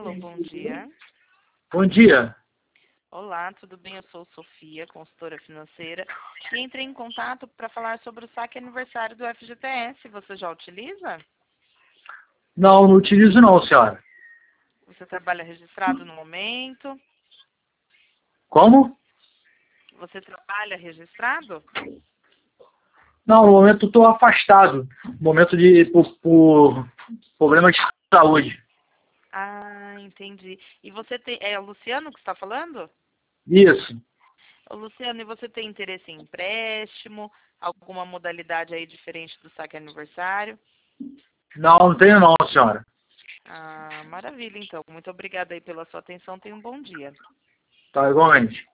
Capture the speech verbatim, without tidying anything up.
Alô, bom dia. Bom dia. Olá, tudo bem? Eu sou Sofia, consultora financeira, e entrei em contato para falar sobre o saque aniversário do F G T S. Você já utiliza? Não, não utilizo não, senhora. Você trabalha registrado no momento? Como? Você trabalha registrado? Não, no momento estou afastado. Momento de por, por problema de saúde. Ah, entendi. E você tem... É o Luciano que está falando? Isso. Ô, Luciano, e você tem interesse em empréstimo? Alguma modalidade aí diferente do saque aniversário? Não, não tenho não, senhora. Ah, maravilha, então. Muito obrigada aí pela sua atenção. Tenha um bom dia. Tá, igualmente.